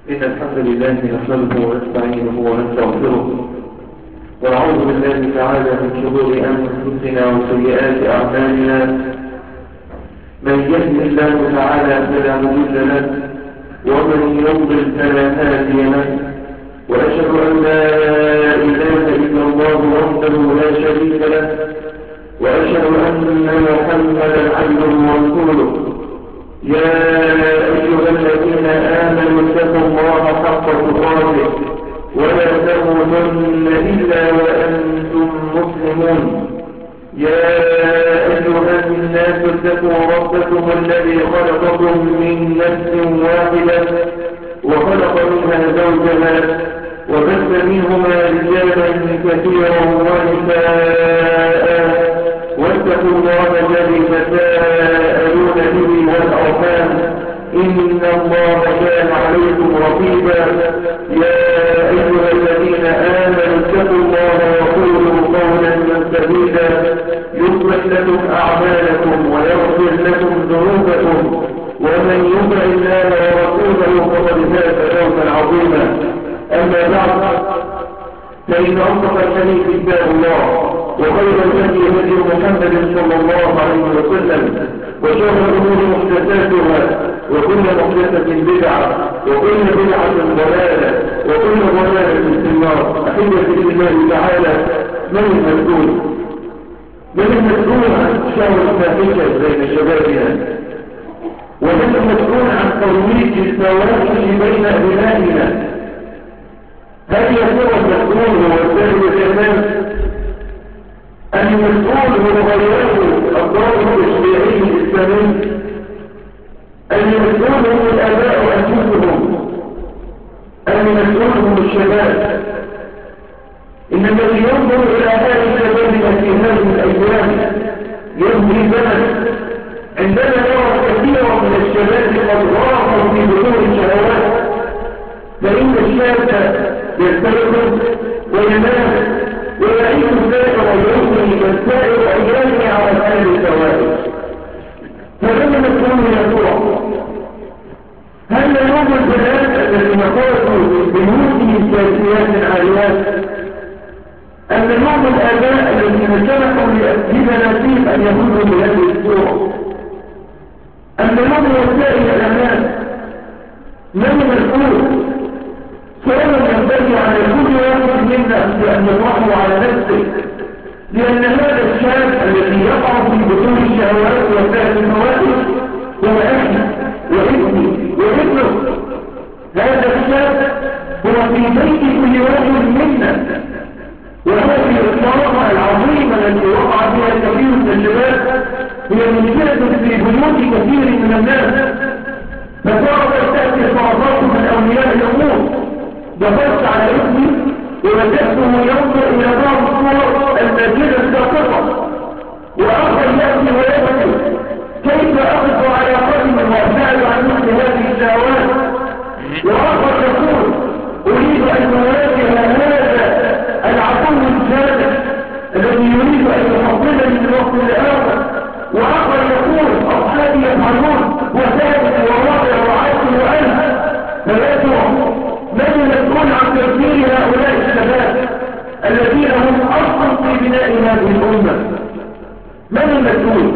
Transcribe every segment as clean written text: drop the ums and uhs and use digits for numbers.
إن الحمد لله نحمده ونستعينه ونستغفره ونعوذ بالله تعالى من شرور أنفسنا وسيئات أعمالنا. من يهده الله تعالى فلا مضل له ومن يضلل فلا هادي له، وأشهد أن لا إله إلا الله وحده لا شريك له، وأشهد أن محمدا عبده ورسوله. يا أيها الذين آمنوا اتقوا الله حق تقاته ولا تموتن إلا وأنتم مسلمون. يا أيها الناس اتقوا ربكم الذي خلقكم من نفس واحدة وخلق منها زوجها وبث منهما رجالا كثيرا ونساء، واتقوا الله الذي تساءلون به والأرحام إن الله كان عليكم رقيبا. يا أيها الذين آمنوا اتقوا الله وقولوا قولا سديدا يصلح لكم أعمالكم ويغفر لكم ذنوبكم، ومن يطع الله ورسوله فقد فاز فوزا عظيما. أما بعد، فإن أصدق الحديث كتاب الله، وخير الهدي هدي محمد صلى الله عليه وسلم، وشر الأمور محدثاتها، وكل محدثة بدعة، وكل بدعة ضلالة، وكل ضلالة في النار. أحبتي في الله تعالى، من المسؤول عن شر الفاحشة بين شبابنا؟ ومن المسؤول عن ترويج الفواحش بين أبنائنا؟ هل يكون المسؤول هو السيد الإمام؟ المسؤول هو غيره الضابط التشريعي الإسلامي؟ المسؤول هم الآباء أنفسهم؟ المسؤول هم الشباب؟ إن الذي ينظر إلى حال شبابنا في هذه الأيام يمضي زمن عندما نرى كثيرا من الشباب قد غرقوا في بحور الشهوات، فإن الشاب يستيقظ وينام ويعيش سائر يومه كسائر أيامه على حال الفوائد. فمن المسؤول يا ترى؟ هل يوم البنات الذين خرجوا من بيوتهم كاسيات عاليات؟ أم يوم الآباء الذين سمحوا لبناتهم أن يخرجوا بهذه الصورة؟ أم يوم وسائل الأمان؟ من المسؤول؟ فإنه ينبغي على كل واحد منا أن يطرحه على نفسه، لأن هذا الشاب الذي يقع في بطول الشهوات وسائل الفواحش هو أخي وابني وابنه. هذا الشاب هو في بيت كل واحد منا، وهذه الصراحة العظيمة التي وقع فيها كثير من الشباب هي مشكلة في بيوت كثير من الناس. فصارت تأتي صرفات من أولياء الأمور. دخلت على ابني ووجدته ينظر إلى بعض الصور المسجدة الساقطة، وآخر يأتي ويبكي: كيف أقف على قدم وأبتعد عن مثل هذه الشهوات؟ وآخر يقول: أريد أن أواجه هذا العدو الجامع الذي يريد أن يحصلني من وقت لآخر. وآخر يقول: أصحابي يفعلون وثالث ورابع وعاشر وألف. فيأتوا من المسؤول عن تفكير هؤلاء الشباب الذين هم أصل في بناء هذه الأمة؟ من المسؤول؟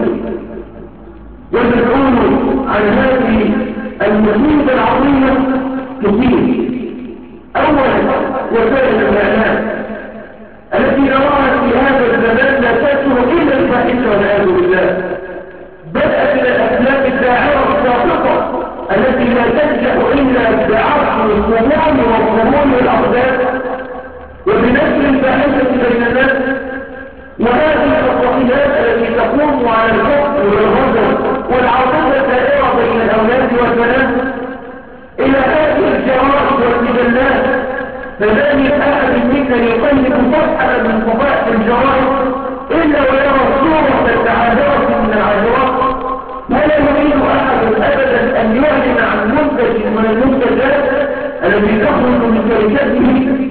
والمسؤول عن هذه المصيبة العظيمة كثير. أولا وسائل الإعلام التي نراها في هذا الزمان لا تشعر إلا الفاحشة والعياذ بالله. بدأت من الأفلام الداعرة السابقة التي لا تنجح إلا بعرض الخمول والخمول والأقدام وبنشر الفاحشة بين الناس، وهذه المسرحيات التي تقوم على الحب والغضب والعاطفة الدائرة بين الأولاد والبنات، إلى هذه الجرائد والمجلات. فلا من أحد منا يقلب صفحة من صفحات الجرائد إلا ويرى صورة التعاذرة من العذرات. ولا يريد أحد أبدا أن يعلن عن منتج من المنتجات التي تخرج من شركته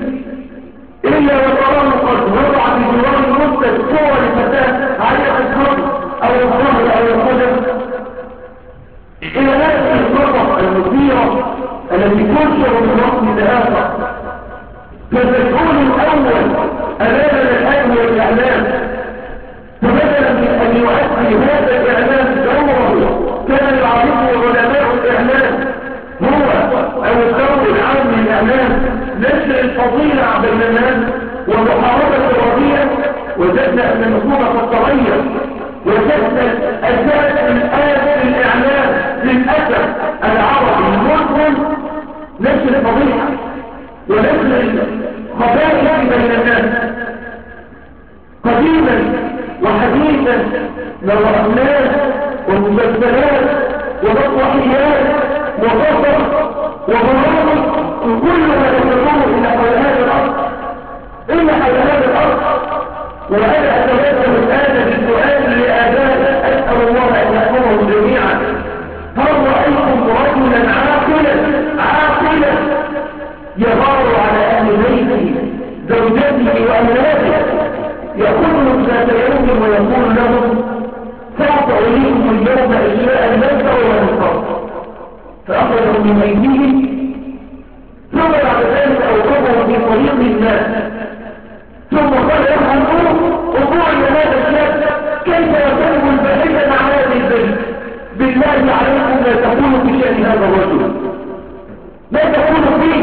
إلا وتراه قد وضع في جوار المنتج صور لفتاة عليها الصدر أو الظهر أو القدم. إلى هذه الصفحة المثيرة التي التي تنشر من وقت لآخر. فالمسؤول الأول أمامنا الآن هو الإعلام، فبدلا من أن يؤدي هذا الإعلام دوره كان يعرفه علماء الإعلام هو أو الدور العام للإعلام نشر الفضيلة بين الناس ومحاربة الرضيع، وجدنا أن النصوص قد تغير، وجدنا أساس الآن في الإعلام للأسف العربي المسلم نشر الفضيحة ونشر الخبائث بين الناس. قديما وحديثا نرى أفلام ومسلسلات ومسرحيات وقصص وبرامج كلها تدور إلى حول هذا الأرض، إلى حول هذا الأرض. وأنا أتوجه الآن بالسؤال لآبائي أسأل الله أن يحفظهم جميعا: هل رأيتم رجلا عاقلا يغار على أهل بيته زوجته وأولاده يأخذهم ذات يوم ويقول لهم سوف أريكم اليوم أشياء لن تروا من قبل، فأخذهم من أيديهم ثم بعد ذلك أوقفهم في طريق الناس ثم قال لهم انظروا إلى هذا الشاب كيف يتم الباحثة مع هذه البنت، بالله عليكم لا تقولوا في شأن هذا الرجل، لا تقولوا فيه.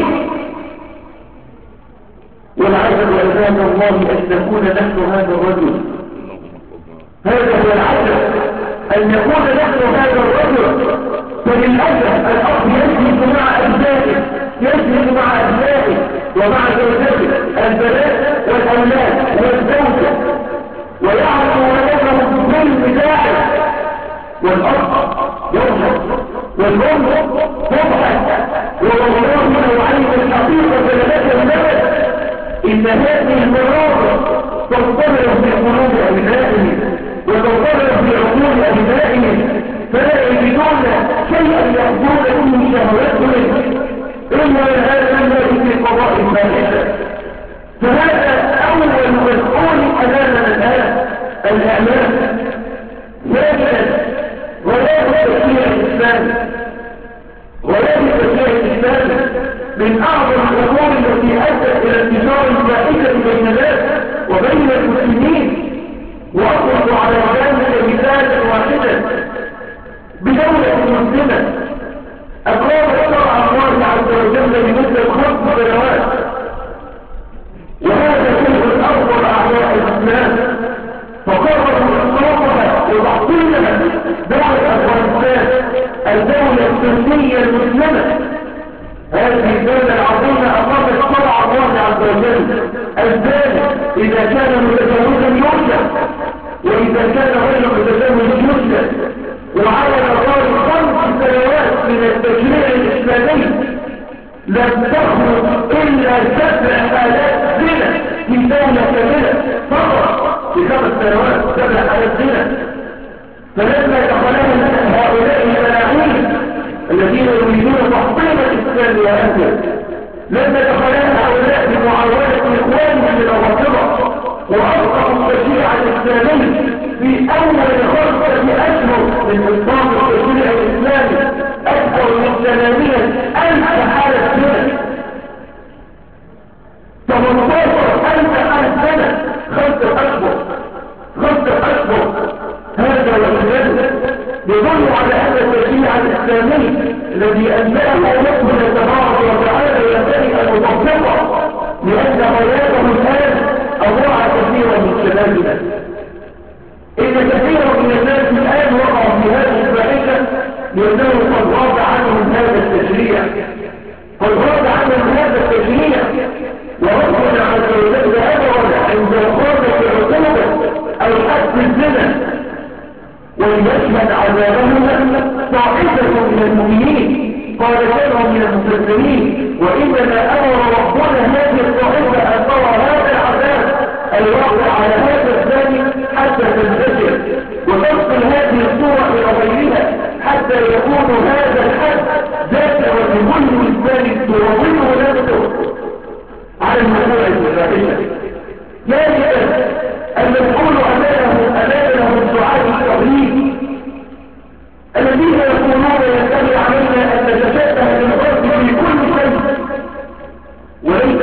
والعجب عباد الله أن نكون نحن هذا الرجل. هذا هو العجب أن نكون نحن هذا الرجل. فللأسف الأرض يجلس مع أبنائه، يجلس مع أبنائه ومع زوجته البنات والأولاد والزوجة ويعرف ولدهم بالمداعي، والأرض يضحك والأم تضحك. والله لو علم الحقيقة لنجد النبت إن هذه المناظر تنطبع في قلوب أبنائهم وتنطبع في عقول أبنائهم، فلا يجدون شيئا يأخذون فيه شهواتهم إلا هذا الذي في قضاء الفاحشة. فهذا أول مسؤول أمامنا الآن الإعلام. ثانيا غياب التشريع الإسلامي. غياب التشريع الإسلامي من أعظم الأمور التي أدت إلى انتشار الفاحشة بين الناس وبين المسلمين. وأطلق على ذلك مثالا واحدا بدولة مسلمة أقامت شرع الله عز وجل لمدة 5 سنوات، وهذا شيء أفضل أعداء الإسلام فقرروا إسقاطها وتعطيلها. دولة أفغانستان الدولة السنية المسلمة، هذه الدولة العظيمة أقامت شرع الله عز وجل: الزاني إذا كان متزوجا يرجم، وإذا كان غير متزوج يرجم. وعلى مدار 5 سنوات من التشريع الإسلامي لم تخرج إلا 7 حالات زنا في دولة كاملة فقط في 5 سنوات، 7 حالات زنا. فلما دخلها هؤلاء الملاعين الذين يريدون تحطيم الإسلام وأهله، لما دخلها هؤلاء بمعاونة إخوانهم من الرافضة وأصبحوا التشريع الإسلامي في أول 5 أشهر من إصدار التشريع الإسلامي أكثر من 800,000 حالة سنة، 18,000 حالة سنة 5 أشهر. 5 أشهر. هذا والإسلام يدل على أن التشريع الإسلامي الذي أنزله ربنا تبارك وتعالى ينبغي أن يطبقه، لأن غيابه الآن أضاع كثيرا من شبابنا. إن كثيرا من الناس الآن وقعوا في هذه الفاحشة لأنه قد غاب عنهم هذا التشريع، قد غاب عنهم هذا التشريع. وربنا عز وجل أمرنا عند إقامة العقوبة أو حد الزنا وليشهد عذابهما طائفة من المؤمنين، قال كانوا من المسلمين. وإنما أمر ربنا هذه الطائفة أن ترى هذا العذاب الواقع على هذا الزاني حتى تنتشر وتصل هذه الصورة إلى غيرها حتى يكون هذا الحد دافعا لكل إنسان تراوده نفسه على الوقوع في الفاحشة. ثالثا المسؤول أمامه الدعاء التغليب الذين يقولون ينبغي علينا أن نتشبه بالغرب في كل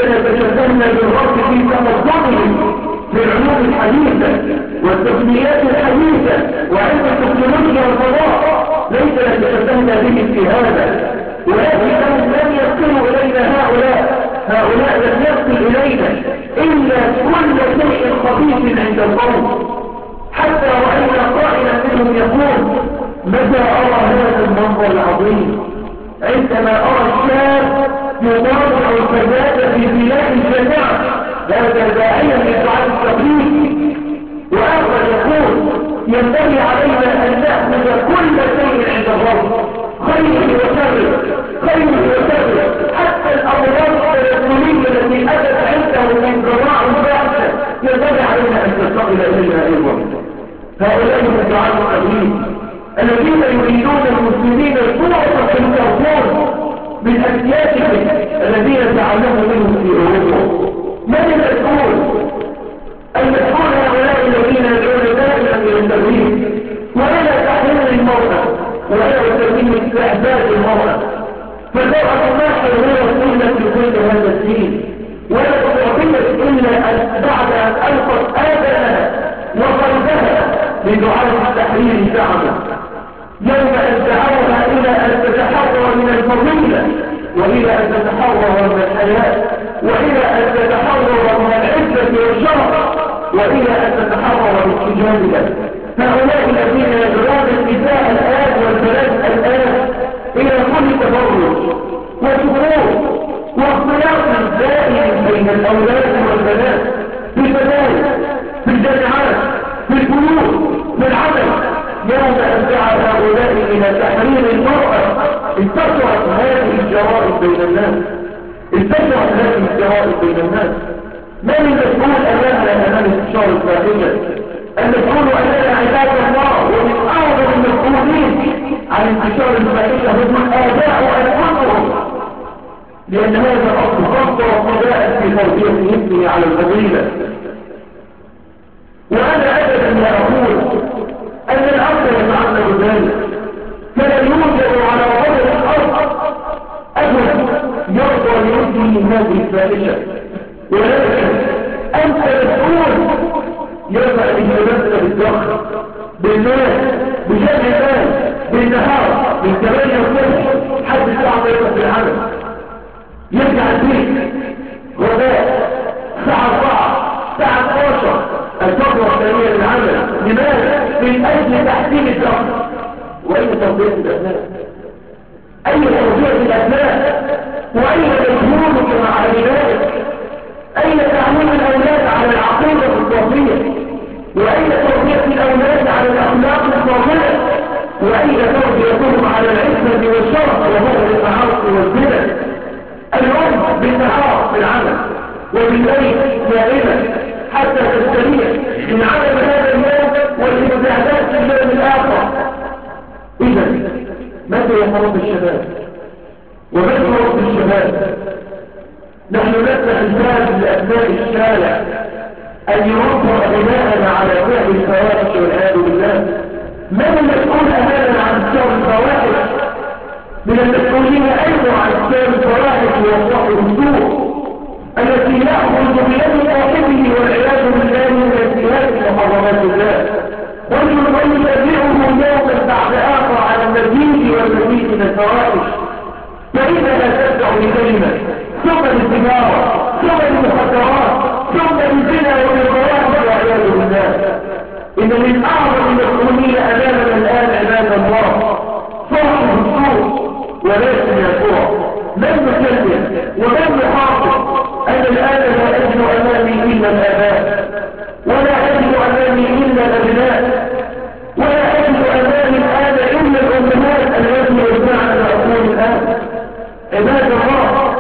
ليتنا تشبهنا بالغرب في تقدمهم في العلوم الحديثة والتقنيات الحديثة وعلم التكنولوجيا والفضاء، ليتنا تشبهنا بهم في هذا، ولكنهم لم يصلوا إلينا. هؤلاء لم يصل إلينا إلا كل شيء خبيث عند القوم، حتى رأينا قائلا منهم يقول: متى أرى هذا المنظر العظيم؟ عندما أرى الشاب يضارع الفتاة في بناء الجامعة، هذا داعيا للدعاء التقليدي. وآخر يقول: ينبغي علينا أن نأخذ كل شيء عند الرب، خير وشر، خير وشر، حتى الأمراض التلازمية التي أتت عنده من ذراع الباحثة ينبغي علينا أن تنتقل إليها أيضا. هؤلاء هم الدعاء التقليدي الذين يريدون المسلمين صورة في الكرتون من أسيادهم الذين تعلموا منهم في أوروبا. من المسؤول؟ المسؤول هؤلاء الذين يدعون دائما إلى التغيير وإلى تحرير المرأة وإلى تسمية استعباد المرأة. فالمرأة ما حررت إلا في ظل هذا الدين، ولا تعطيت إلا بعد أن ألقت آذانها وقلبها لدعاء التحرير شعبا. يوم أن دعوها إلى أن تتحرر من الفضيلة، وإلى أن تتحرر من الحياة، وإلى أن تتحرر من العزة والشرف، وإلى أن تتحرر من حجابها. هؤلاء الذين يدعون النساء الآن والبنات الآن إلى كل تبرج وسرور واختلاط دائم بين الأولاد والبنات في المدارس، في الجامعات، في البيوت، في العمل. يوم أن دعا هؤلاء إلى تحرير المرأة انتشرت هذه الجرائم بين الناس، انتشرت هذه الجرائم بين الناس. من المسؤول أمامنا أمام انتشار الفاحشة؟ المسؤول أمامنا عباد الله، ومن أعظم المسؤولين عن انتشار الفاحشة هم الآباء أنفسهم، لأن هذا أخطر ابتداء في تربية ابنه على الفضيلة. وأنا أبدا لا أقول أن الأرض يتعلم ذلك، فلا يوجد على وجه الأرض أبدا يرضى لابنه هذه الفاحشة، ولكن أنت مسؤول. يرفع الإجابات بالدخل، بالمال، بجمع المال، بالنهار، من 8 الصبح حد الساعة 3 في العمل، يرجع البيت غداء الساعة 4 الساعة 12 الفترة الثانية للعمل. لماذا؟ من أجل تحسين الدخل. وأين تربية الأبناء؟ أين تربية الأبناء؟ وأين مجهودك مع أبنائك؟ أين تعليم الأولاد على العقيدة الصافية؟ وأين تربية الأولاد على الأخلاق الفاضلة؟ وأين تربيتهم على العزة والشرف وبعد المعاصي والزنا؟ الأم بالنهار في العمل وبالليل نائمة حتى تستريح من عمل هذا اليوم والاستعداد في اليوم الآخر. إذا ماذا يقرب الشباب؟ وماذا يقرب الشباب؟ نحن نفتح الباب لأبناء الشارع أن يربوا أبناءنا على فعل الفواحش والعياذ بالله. من المسؤول أمامنا عن انتشار الفواحش؟ من المسؤولين أيضا عن انتشار الفواحش وصاحب السوء التي يأخذ بيد صاحبه والعياذ بالله من انتهاك محرمات الله، ويتابعه يوما بعد آخر على المزيد والمزيد من الفواحش. فإذا لا تبدأ بكلمة ثم التجارة ثم المخدرات ثم الزنا والفواحش والعياذ بالله. إن من أعظم المسؤولين أمامنا الآن عباد الله صاحب السوء. ولكن يا ترى من نكلم ومن نحافظ؟ أنا الآن لا أجد أمامي إلا الآباء، ولا أجد أمامي إلا الأبناء، ولا أجد أمامي الآن إلا الأمهات التي يرجعن العقول الآن. عباد الله،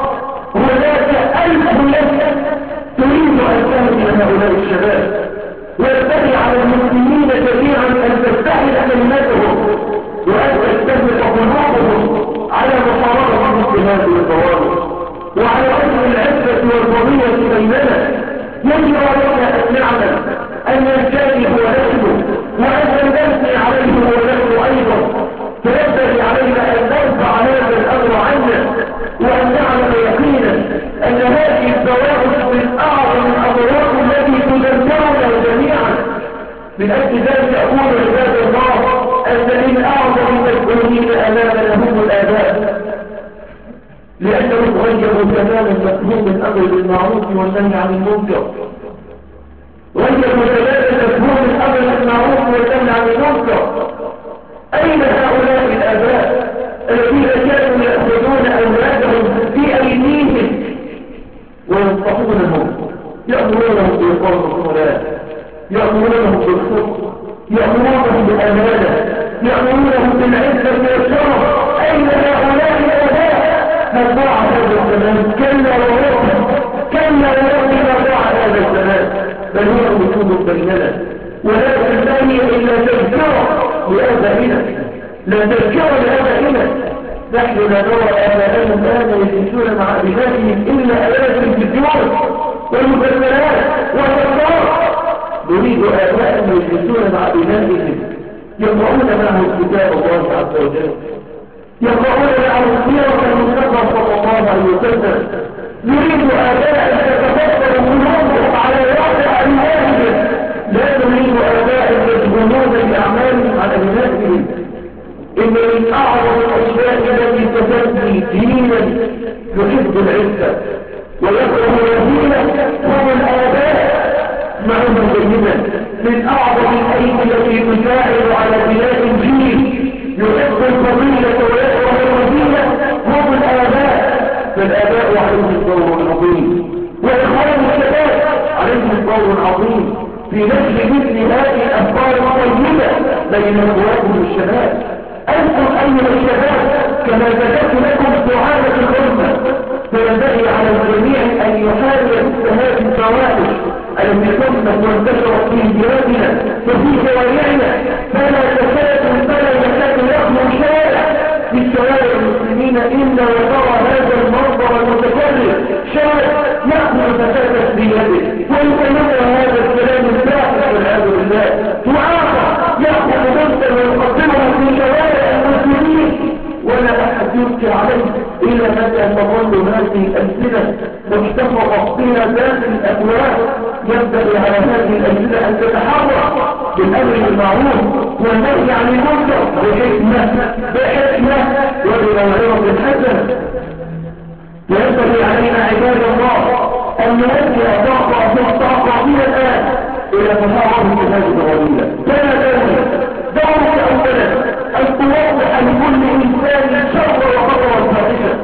هناك 1000 نفس تريد أن تهدي هؤلاء الشباب، وينبغي على المسلمين جميعا أن تستحل كلمتهم وأن تستهدف قلوبهم على مقارنة مثل هذه الظواهر وعلى وجه العزة والفضيلة بيننا. يجب علينا أن نعلم أن الجانب هو نحن، وأن نبني عليه هو نحن أيضا. فينبغي علينا أن نرفع هذا الأمر عنا، وأن نعلم يقينا أن هذه الظواهر من أجل ذلك أقول عباد الله أن من أعظم المسؤولين أمامنا هم الآباء، لأنهم غيروا تماما مفهوم الأمر بالمعروف والنهي عن المنكر، غيروا تماما مفهوم الأمر بالمعروف والنهي عن المنكر. أين هؤلاء الآباء الذين كانوا يأخذون أولادهم في أيديهم وينصحونهم، يأمرونهم بإقامة الصلاة، يأمرونهم بالصدق، يأمرونهم بالأمانة، يأمرونهم بالعزة والشرف؟ أين هؤلاء الآباء؟ من ضاع هذا الزمان؟ كلا ورب، كلا ورب ما ضاع هذا الزمان، بل هو وجود بيننا، ولكن لا هي إلا تذكرة لآبائنا، لا تذكرة لآبائنا. نحن لا نرى آبائنا الآن يجلسون مع أبنائهم إلا آيات التلفزيون والمسلسلات والأخبار. نريد آباء يجلسون مع أبنائهم يقرؤون معهم كتاب الله عز وجل، يقرؤون معهم سيرة المصطفى صلى الله عليه وسلم. نريد آباء يتفكروا قلوبهم على واقع أبنائهم، لا نريد آباء يشغلون بأعمالهم على أبنائهم. إن من أعظم الأشياء التي تبني دينا يحب العزة ويكره الرذيلة هم الآباء. اسمعونا جيدا، من أعظم الأيدي التي تساعد على بناء الجيل يحب الفضيلة ويكره الرذيلة هم الآباء. فالآباء عليهم دور عظيم، وإخوان الشباب عليهم دور عظيم في نشر مثل هذه الأفكار الطيبة بين أخواتهم الشباب. أنتم أيها الشباب كما ذكرت لكم دعامة الأمة، فينبغي على الجميع أن يحاول مثل هذه الفواحش التي تمت وانتشرت في بلادنا وفي شوارعنا. فلا يكاد يخلو شارع في شوارع المسلمين إلا وترى هذا المنظر المتكرر، شارع يأخذ فتاة في يده ويتلقى هذا الكلام الفاحش والعياذ بالله، وآخر يأخذ بنتا ويقدمها في شوارع المسلمين ولا أحد يبكي عليه. إلى متى تظل هذه الأمثلة محتفظة بها داخل الأبواب؟ ينبغي على هذه الأمثلة أن تتحرك بالأمر بالمعروف والنهي عن المنكر بحكمة وبموعظة حسنة. وينبغي علينا عباد الله أن نوجه طاقاتنا الآن إلى محاربة هذه الرذيلة. كان دورك أولا أن توضح لكل إنسان شر وخطر الفاحشة،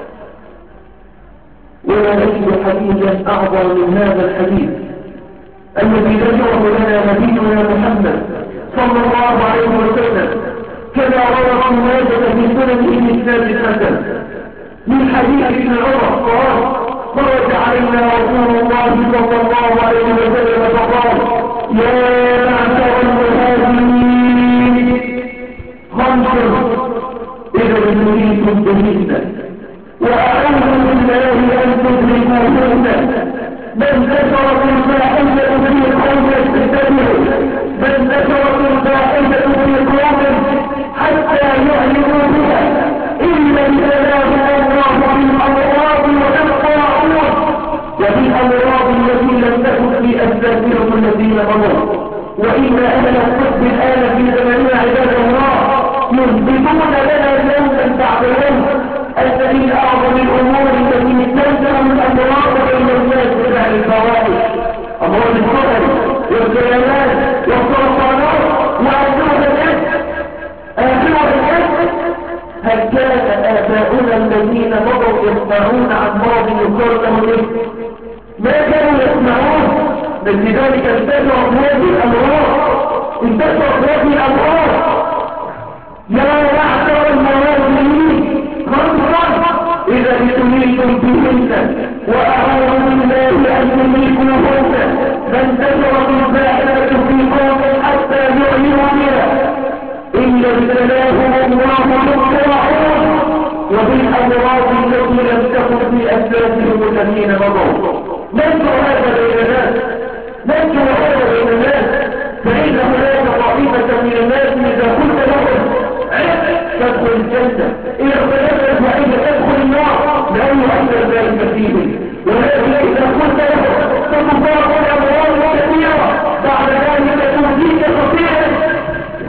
ولا نجد حديثا أعظم من هذا الحديث الذي ذكره لنا نبينا محمد صلى الله عليه وسلم كما روى ابن ماجه في سننه بإسناد الحسن من حديث ابن عمر قال: خرج علينا رسول الله صلى الله عليه وسلم فقال: يا معشر المهاجرين خمس إذا ابتليتم بهن وأعوذ بالله أن تدركوهن. من نشرت الفاحشة في قوم اتبعوا، من نشرت الفاحشة في قوم حتى يعلموا بها إلا ابتلاهم الله بالأمراض وبالطاعون وبالأمراض التي لم تكن في أسلافهم الذين مضوا. وإن أهل الطب الآن في زمننا عباد الله يثبتون لنا يوما بعد يوم أن من أعظم الأمور التي تنزل الأمراض بين الناس بفعل الفواحش، أمراض السكر والسيلان والسرطانات وأسوأ الأسف. هل كان آباؤنا الذين مضوا يسمعون عن مرض يقال له الإثم؟ ما كانوا يسمعون. لذلك انتشرت هذه الأمراض. يا معشر المهاجرين خمسا إذا ابتليتم بهن وأعوذ بالله أن تدركوهن. من نشرت الفاحشة في قوم حتى يعلنوا بها إلا ابتلاهم الله بالطاعون وبالأمراض التي لم تكن في أسلافهم الذين مضوا. ننشر هذا بين الناس، فإن هناك طائفة من الناس إذا قلت لهم تدخل الجنة إذا اختلفت وإذا تدخل النار لا يؤثر ذلك فيهم. ولكن إذا قلت لهم ستضاعف الأموال كثيرة بعد ذلك تؤذيك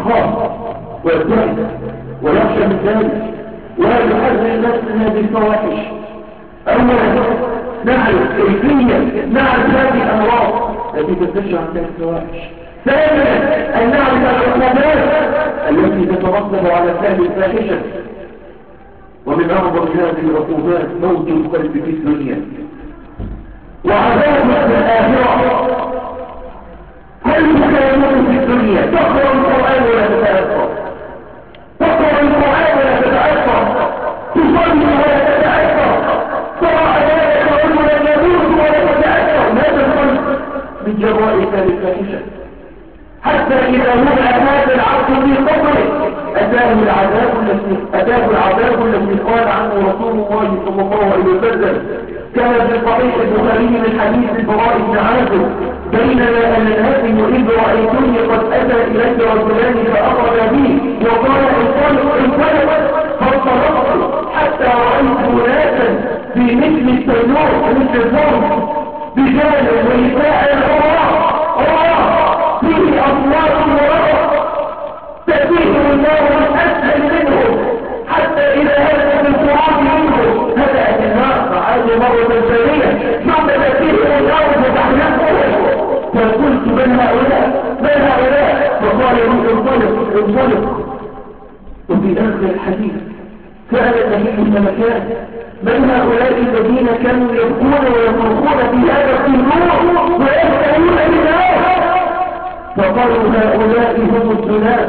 يخاف ويبتعد ويخشى من ذلك ويحذر الناس من هذه الفواحش. أولا نعرف كيفية نعرف هذه الأمراض التي تنتشر عن هذه الفواحش. ثانيا أن نعرف العقوبات التي تترتب على فعل الفاحشة. ومن أعظم هذه العقوبات موت القلب في الدنيا وعذاب في الآخرة. قلبك يموت في الدنيا تقرأ القرآن ولا تتأثر، تقرأ القرآن ولا تتأثر، تصلي ولا تتأثر، ترى أبنائك رجلا يموت ولا تتأثر. هذا القلب من جراء الفاحشة. حتى إذا وضع هذا العبد في قبره أتاه العذاب الذي قال عنه رسول الله صلى الله عليه وسلم كما في صحيح البخاري من حديث البراء بن عازب بينما أنا نائم إذ رأيتني قد أتى إلي رجلان فأخذ بي وقال انطلق فانطلقت حتى رأيت ناسا في مثل التنور مثل الفرد بجانب ونساء الله فيه أصوات ورق تأتيهم النار من أسفل منهم حتى إذا هدت القرآن منهم هدأت النار فعادوا مرة ثانية ثم تأتيهم النار فتحرقهم. فقلت من هؤلاء فقال لي انطلق. وفي آخر الحديث سأل النبي الملكان من هؤلاء الذين كانوا يبكون ويصرخون في هذا التنور ويبكون بالنار؟ فقالوا هؤلاء هم الزناد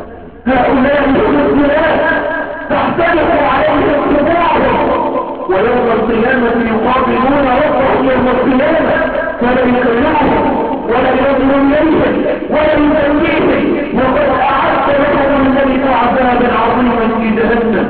تحترق عليهم قبورهم ويوم القيامة يقابلون ربهم يوم القيامة فلا يكلمهم ولا ينظر إليهم ولا يزكيهم وقد أعد لهم الملك عذابا عظيما في جهنم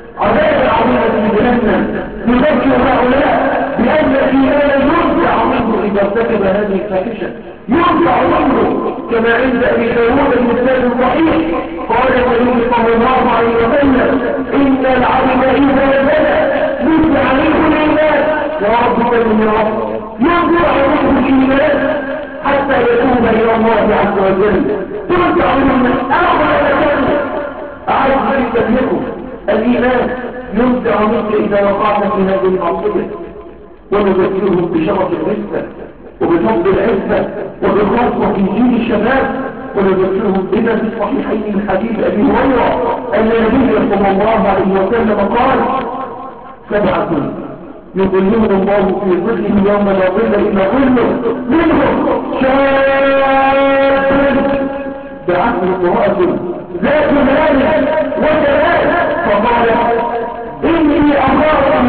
نذكر هؤلاء بأن الإيمان ينزع منه إذا ارتكب هذه الفاحشة ينزع منه كما عند أبي داود المثال الصحيح قال النبي صلى الله عليه وسلم إن العبد إذا زنى ينزع منه الإيمان يا رب سلم يا رب ينزع منه الإيمان حتى يتوب إلى الله عز وجل ينزع منه أعرف جدا لكم الإيمان ينزع منك إذا وقعت في هذه المعصية ونذكرهم بشرف العزة وبفضل العزة وبالخاصة في جيل الشباب ونذكرهم بما في الصحيحين من حديث أبي هريرة أن النبي صلى الله عليه وسلم قال 7 يظلهم الله في ظله يوم لا ظل إلا ظله منهم شاب بعقل امرأة ذات مال وجمال فقال إني أخاف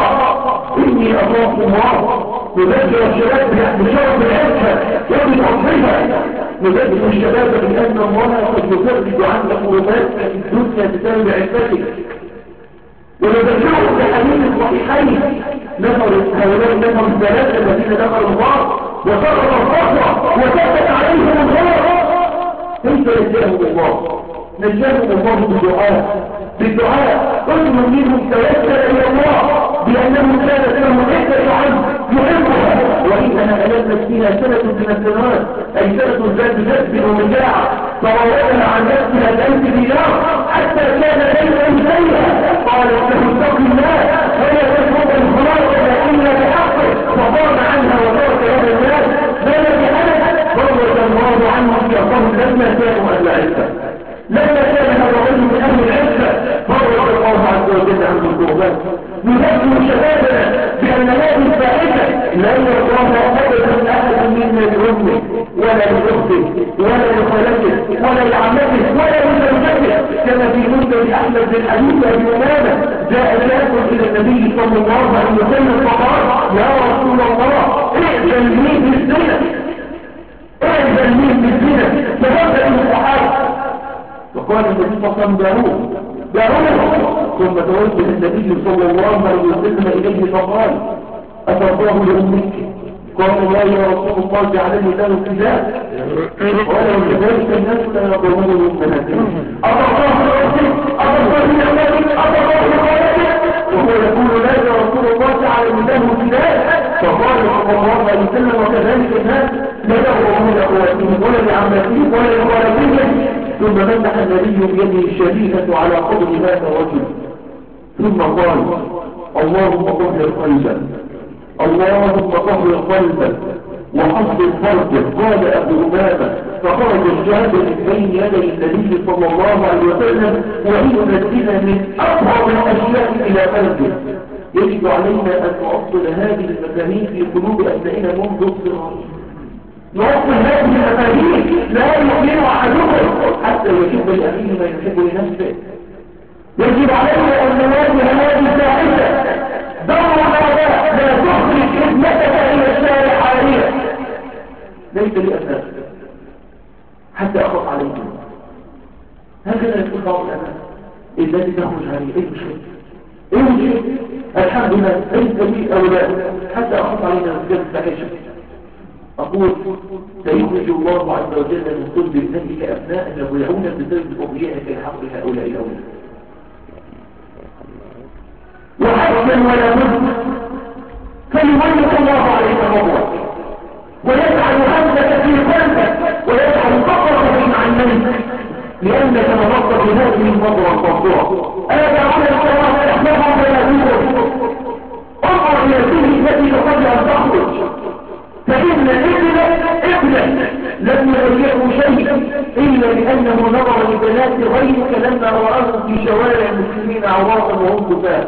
الله نذكر الشباب بشرف العزة وبفضلها نذكر الشباب بأن الله قد يفرج عنك قرباتك في الدنيا بسبب عزتك ونذكرهم بحديث الصحيحين هؤلاء نفر الثلاثة الذين دخلوا النار وسقط الصخرة وثبت عليهم الغار كيف نجاهم الله بالدعاء كل منهم توسل إلى الله بأنه كانت له عدة عنه يحبها وإنها ألمت فيها سنة من السنوات أي سنة ذات جذب ومجاعة فراودها عن نفسها ب1000 دينار حتى كان ليس إليها قالت له اتق الله ولا تترك الخلاص إلا بحقه فقام عنها وترك هذا الناس ما بحدث فرض الله عنهم في أرضهم لما كانوا أهل عزة لما كان هذا الرجل من أهل العزة فرض الله عز وجل عنه القربات نذكر شبابنا بأن هذه الفائدة لا يرضاها أبدا أحد منا لأمه ولا لأخته ولا لخالته ولا لعمته ولا لزوجته كما في مسند أحمد بن حديث أبي أمامة جاء شاب إلى النبي صلى الله عليه وسلم فقال يا رسول الله ائذن لي بالزنا فبدأ الصحابة فقال النبي صلى الله عليه وسلم دعوه ثم توجه النبي صلى الله عليه وسلم إليه فقال أترضاه لأمك قال لا يا رسول الله جعلني له ابتلاء قال وكذلك الناس لا يرضون لأمهاتهم أترضاه لأمك أترضاه لأمك أترضاه لخالتك وهو يقول لا يا رسول الله جعلني له ابتلاء فقال صلى الله عليه وسلم وكذلك الناس لا يغرون لأخواتهم ولا لعماتهم ولا لخالتهم. ثم مسح النبي بيده الشريفة على قبر هذا الرجل ثم قال اللهم طهر قلبه اللهم طهر قلبه وحصن فرجه. قال أبو أمامة فخرج الشهادة من بين يدي النبي صلى الله عليه وسلم وينزلنا من أقرب الأشياء إلى قلبه. يجب علينا أن نؤصل هذه المفاهيم في قلوب أبنائنا منذ الصغر. نؤصل هذه المفاهيم لا يؤمن أحدكم حتى يحب لأخيه ما يحب لنفسه. يجب علينا أن نواجه هذه الفاحشة. دور الآباء لا تخرج ابنتك إلى الشارع عارية ليس لي أساس حتى أخاف عليكم. هكذا يقول بعض الآباء التي تخرج عارية إيه المشكلة؟ إيه المشكلة؟ الحمد لله ليس لي أولاد حتى أخاف علينا بسبب الفاحشة. أقول سيخرج الله عز وجل من صلب ابنتك أبناء يضيعون بسبب تضييعك لحق هؤلاء الأولاد. وحسن ولا بد فيولد الله عليك فضلك ويجعل همك في قلبك ويجعل فقرك بين عينيك لأنك نظرت بهذه النظرة الفاضلة. ألا تعود الصلاة تحفظهم ولا تنظر. انظر إلى الدين التي قبل أن تخرج فإن ابنك لم يغيره شيء إلا لأنه نظر لبنات غيرك لما رآه في شوارع المسلمين عراقا وهم كفاة.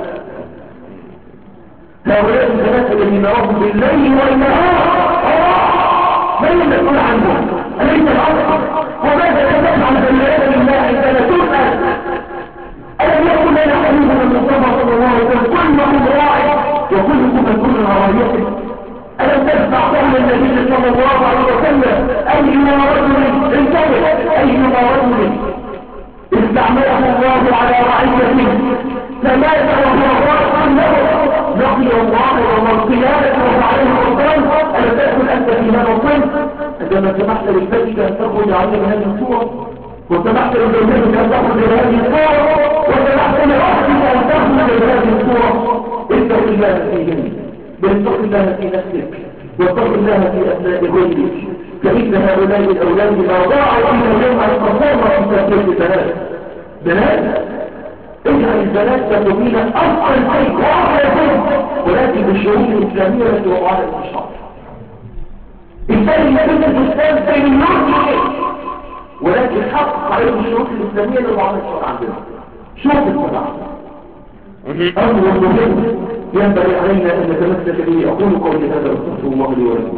هؤلاء البنات الذين راهم بالليل والنهار من المسؤول عنهم؟ أليس الأمر؟ وماذا تفعل بالعياذ بالله عندما تسأل؟ ألم يقل لنا حبيبنا المصطفى صلى الله عليه وسلم كلكم راع وكلكم مسؤول عن رعيته؟ ألم تسمع قول النبي صلى الله عليه وسلم أيما رجل انتبه أيما رجل استعمله الله على رعيته فمات وهو راع له لقي الله يوم القيامة وهو عليه الغفران. ألا تأكل أنت في هذا الصنف عندما سمحت للبيت أن تخرج عليه بهذه الصورة وسمحت لزوجتك أن تخرج بهذه الصورة وسمحت لأختك أن تخرج بهذه الصورة. اتق الله فيهم واتق الله في نفسك واتق الله في أبناء غيرك فإن هؤلاء الأولاد ما ضاعوا فيها يوم أن تصور في تربية البنات. بنات اجعل البنات تقومين أفضل شيء وأفضل شيء ولكن بالشروط الإسلامية التي وضعها الشرع. الثاني يجب الإسلام في مليون شيء ولكن حقق عليه الشروط الإسلامية اللي وضعها الشرع عندنا. شروط الصلاة أمر مهم ينبغي علينا أن نتمسك به. أقول قولي هذا واستغفر الله لي ولكم.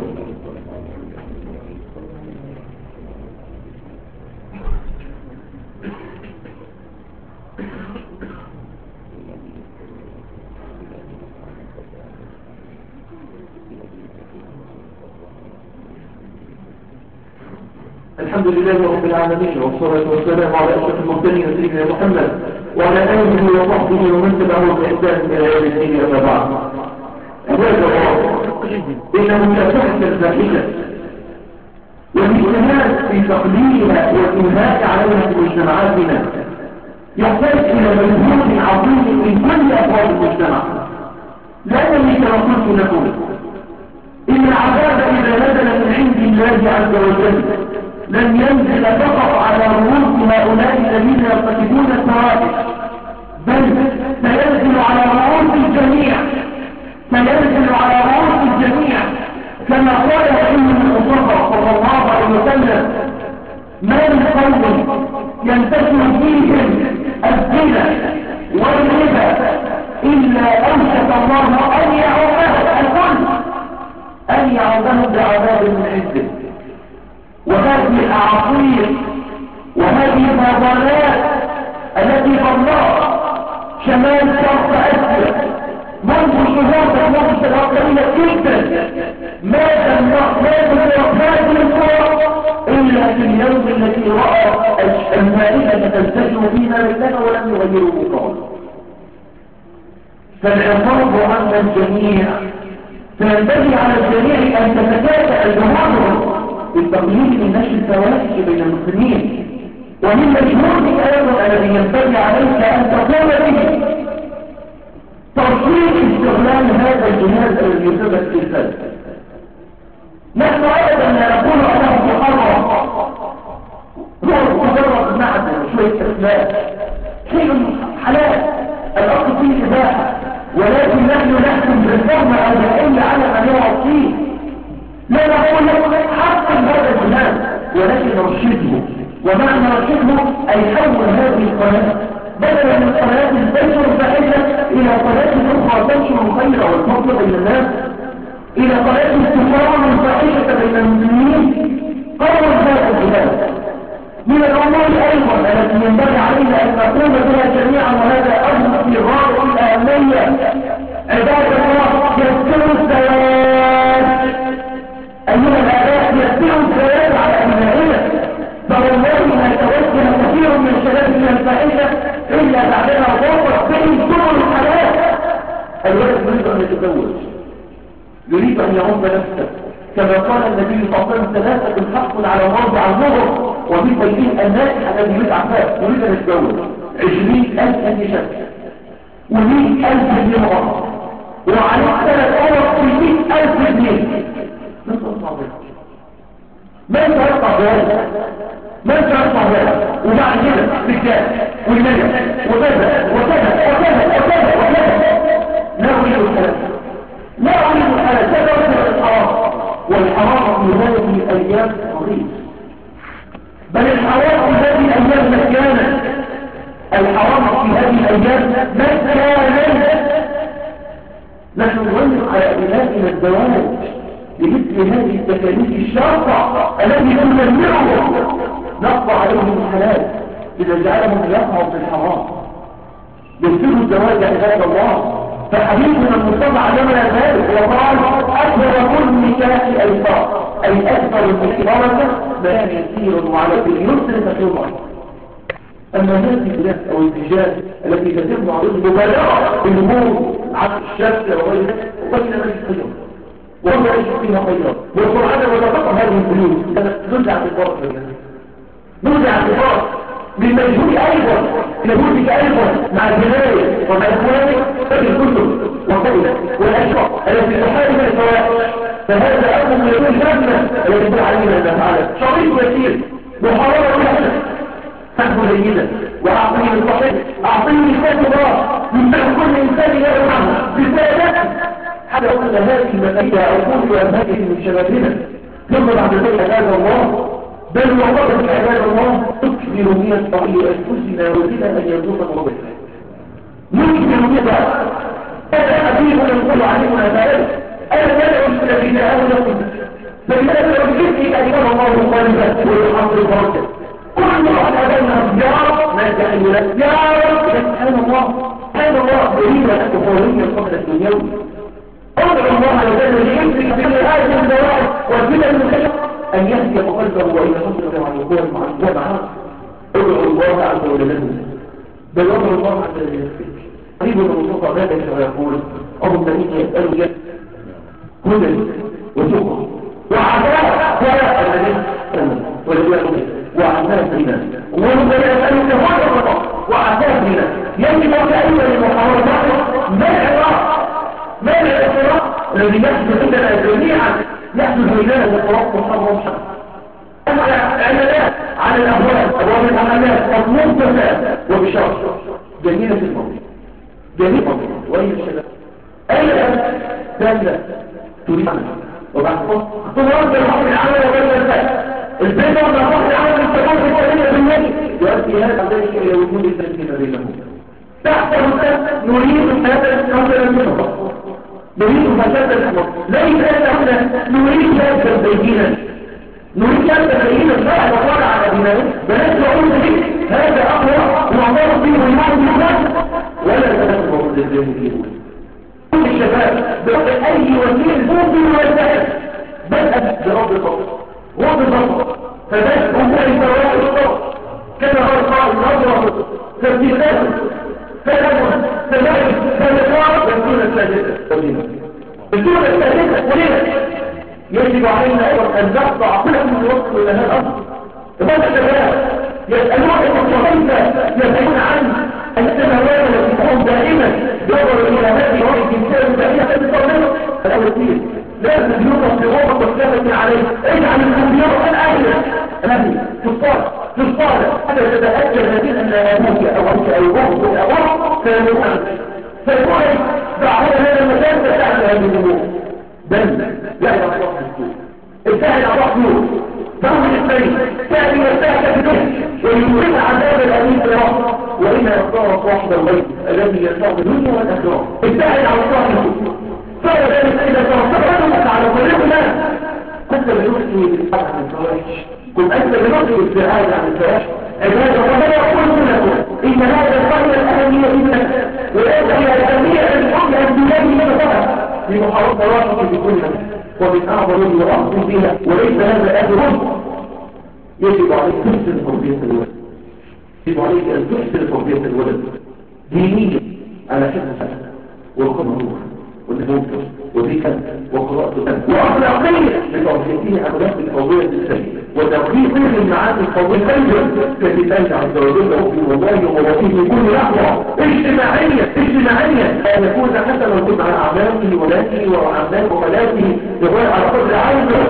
الحمد لله رب العالمين والصلاة والسلام على أشرف المرسلين سيدنا محمد وعلى آله وصحبه ومن تبعه بإحسان إلى يوم الدين أما بعد. عباد الله إن مكافحة الفاحشة والاجتهاد في تقليلها والإنهاء عليها في مجتمعاتنا يحتاج إلى مجهود عظيم من كل أفراد المجتمع. لأنني كما قلت لكم إن العذاب إذا نزل من عند الله عز وجل لن ينزل فقط على رؤوس هؤلاء الذين يرتكبون الفواحش بل سينزل على رؤوس الجميع سينزل على رؤوس الجميع كما قال النبي المصطفى صلى الله عليه وسلم ما من قوم ينتشر فيهم الزنا والربا إلا أوشك الله أن يعوده الكل أن يعوده بعذاب من عنده. وهذه الأعاصير وهذه الفضلات التي ضلت شمال شرق آسيا منذ شهور تمر سنوات قليلة جدا ما تنقل هذه الصور إلا في اليوم الذي رأى المائدة تنتشر فيما بيننا ولم يغيروا قولا. فالعقاب عند الجميع فينبغي على الجميع أن تتكافئ جهودهم بالتقليل من نشر الفواحش بين المسلمين. ومن مجهودك أيضا الذي ينبغي عليك أن تقوم به ترشيد استغلال هذا الجهاز الذي يسبب في الفلس. نحن أبدا لا نقول أنه محرم، هو مجرد معدن وشوية أسماء، شيء حلال الأصل فيه إباحة، ولكن نحن نحكم بالحرمة أو بالحل على من يقع فيه. لا نقول لك حرم هذا الجهاز، ولكن رشده. ومعنى رشده أي حول هذه القناة بدلا من قناة تنشر الفاحشة إلى قناة أخرى تنشر الخير والفضل بين الناس، إلى قناة تقاوم الفاحشة بين المسلمين. قوم هذا الجهاز من الأمور أيضا التي ينبغي علينا أن نقوم بها جميعا، وهذا أمر في غاية الأهمية. عباد الله، يسروا الزواج أيها الآباء، يسروا الزواج على أبنائنا. فوالله ما توجه كثير من الشباب إلى الفاحشة إلا بعدما ضاقت بهم سبل الحياة. الولد يريد أن يتزوج، يريد أن يغض نفسه، كما قال النبي صلى الله عليه وسلم: ثلاثة حق على الله على النظر، ومن بينهم الناجح الذي يدعى فاس يريد أن يتزوج 20,000 جنيه شهر و100,000 جنيه مرة، وعليه 3 أورق في 100,000 جنيه. من ترفع ذلك؟ من ترفع ذلك؟ من ترفع ذلك؟ وبعد كده رجال والنجم وكذا وكذا وكذا وكذا وكذا. لا أريد الحلال، لا أريد الحلال، لا أريد الحرام. والحرام في هذه الأيام قليل، بل الحرام في هذه الأيام مجانا. الحرام في هذه الأيام مجانا. نحن نغير على أبنائنا الزواج بمثل هذه التكاليف الشاقة التي تدمرهم، نقطع عليهم الحلال إذا جعلهم يقعوا في الحرام. يسروا الزواج عباد الله. فحديثنا المصطفى علمنا ذلك وقال: أكبر كل نكاح أيسار، أي أكبر البركة ما يسير وعلى اليسر تكون. أما هذه البلاد أو الاتجاه التي تتم على المبالغة بالأمور عن الشكل وغيره وبين الخيار وما يجب فيها خيار، وسرعة وتفقر هذه الفلوس نزع الفرق نزع الفرق بالمجهول أيضا، مجهولك أيضا مع الجناية ومع إخوانك في الكتب وغيرها والأشياء التي تحارب الفواحش. فهذا أمر من الجنة الذي يقول علينا أنه فعلا شريط يسير محرمة وحدة فهو جيدا. وأعطيه الصحيح، أعطيه مثال الله من كل إنسان يرحمه بسبب حتى أقول هذه المسائل أقول هذه من شبابنا. ثم بعد ذلك عباد الله، بل وقت عباد الله تكثر من الصحيح أنفسنا وزنا أن يرزقنا الله. نكثر من هذا حبيبنا يقول علينا ذلك: أنا ندعو الذين آمنوا فلماذا رجلتك أيضا الله قلبا ويحصل فرجا. كل واحد أبنى يا رب ما يتحل لك يا رب. سبحان الله، سبحان الله، يريد أن تقولين القبل الدنيوي. أدعو الله على ذلك ليمسك بين هذه الزواج والفتن المكشفة أن يهدي قلبه وإن حصل مع الوقوع مع الجماعة. ادعو الله عز وجل، بل ادعو الله عز وجل لنفسك. قريب المصطفى ماذا يقول: اللهم إني أسألك هدى وتقى وعذاب ولا أبدا وعذاب لنا، اللهم لا أسألك هدى وعذاب لنا. يجب أيضا المحاولات منع الإفراط الذي يحدث عندنا جميعا، يحدث بيننا الإفراط محرم اعلانات على الأبواب والمحلات مطلوب كفاء وبشرط جميلة الموضوع، جميل الموضوع. وأين الشباب؟ أين ذلك تريد وبعد اختبارات الحق العمل وغير الفاء البيت وضع الحق العمل التقوم في التقوية بالنبي يؤدي هذا ذلك إلى وجود التنسيب بينهم. تحت نريد هذا القدر منه، نريد فساد الحمد، ليس أننا نريد هذا البيتنا، نريد هذا البيتنا بعد وضع على دينه، بلد نقول به هذا أقوى وعمار فيه ويوم بالناس ولا تنسبه للجاهلين. كل الشباب بقى أي وسيل ممكن ويستحق بدأت برب البطل رب البطل فبدأ أمور الزواج الصوت كما قال نظرة تبديلات فلم تمام فلقاء يكون الثالثة يكون الثالثة وليه يجب علينا أيضا أن نقطع كل من يوصل إلى هذا الأمر. فبدأ الشباب يسألون الصحيفة يسألون عن السماوات التي تقوم دائما ينظر إلى هذه الرأي الإنسان فهي تتصرف الأولين لازم يوقف بغرفة الثابت عليه اجعل الكمبيوتر الآخر الذي في الصالة حتى تتأكد من أن أبوك أو أنت أو أخوك أو أخوك فيقول دعوه هذا المكان فتعمل هذه الأمور بل لا يرى الله السوء الفاعل أعطاه نور فهو الاثنين فاعل يستهدف به ويمكن عذاب الأمين في الرب وإلا يختار صاحب الغيب الذي يستعد الدنيا والآخرة الفاعل على صاحبه فذلك إذا ترتبط على طريق الله كنت بنحكي بالحق عن الفواحش كنت أنت بنحكي بالابتعاد عن الفواحش عبادة ربنا يقول لكم إن هذا القرن الأهمية جدا وليس هي الأهمية الأمر الدولي فقط لمحاربة الواحد في كل مكان ومن أعظم وأفضل بها وليس هذا أهل يجب عليك تحسن تربية الولد يجب عليك أن تحسن تربية الولد دينيا على حفظ الحسن والقمر والمنكر وذكر وقراءة الأمر وأخلاقية لتربيته أخلاق الفوضية السيئة وتوقيته المعاني الفوضية خيرا كالله عز وجل ربي والله وربيه من كل لحظة اجتماعية أن يكون حسنا مع أعماله ولاته وأعمال وملاته يقول على قدر عينه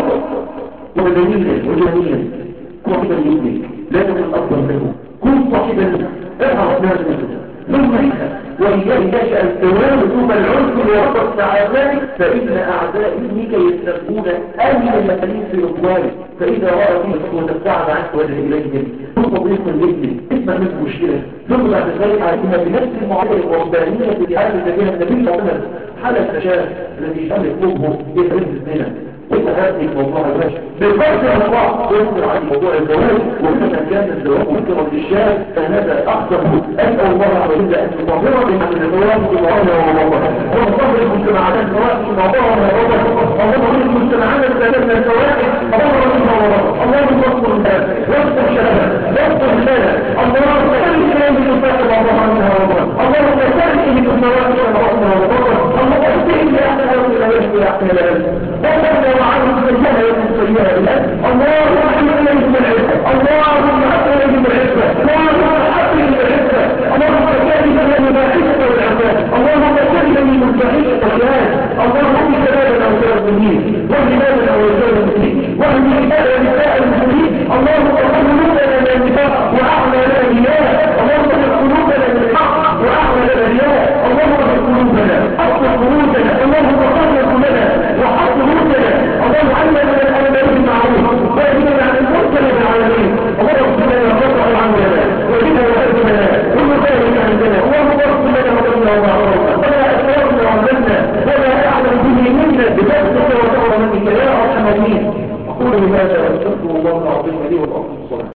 ومدنيا وجماليا صاحبا لابنك لا تكن أفضل له كن صاحبا له ارحم ناسه ثم وإياك أن توازن العنف لوسط سعادتك فإن أعداء ابنك يستبقون أهل المكانين في أطوالك فإذا رأى فيك وتبتعد عنك وجه إليهم ثم ضيقا لابنك اسمع منك مشكلة ثم بعد ذلك عليها بنفس المعادلة الربانية التي عادت بها النبي صلى الله عليه وسلم حال الفشاة الذي شمل قلبه يترد الزنا وإذا هذه موضوع الزواج بقدر الله ينظر عن موضوع الزواج وإذا كان الزواج مذكرا للشاب فهذا أخطر أسأل الله عز وجل أن يطهر من الزواج بمعانة وموضوع ومطهر المجتمعات الزواج بموضوعها وموضوع اللهم المجتمعات الزواج الزواج اللهم منها اللهم اصبر الناس واصبر شباب واصبر لنا اللهم سلم إليه نفاق بعضها منها وموضوع اللهم سلم إليه نفاق بعضها وموضوع اللهم اهدئ لأحسن إلى يهدي أحسن الأهل وعنه سيئة يكون سيئة الآن اللهم أحمد إليه من العزة اللهم أحمد إليه من العزة اللهم أحمد إليه من العزة اللهم كذلك من العزة والعزة اللهم كذلك من الفحيشة والعزة اللهم كذلك أوزار المسلمين وجبالنا أوزار المسلمين وجبال ونساء المسلمين اللهم قلوبنا من النفاق وأعلى لنا الرياء اللهم قلوبنا من الحق وأعلى لنا الرياء اللهم قلوبنا أصل خروجنا اللهم قلنا كلنا وحط روحنا اللهم علمنا من الأمر بالمعروف وأجبنا عن المنكر بالعالمين اللهم اغفر لنا وقطع عننا وجبنا وأجبنا كل ذلك عندنا اللهم اغفر لنا وقطنا ومعروفنا ولا أسرارنا وعملنا ولا أعلم به منا بذلك وتغفر منك يا أرحم الراحمين أقول بهذا أستغفر الله العظيم لي والأرض الصلاة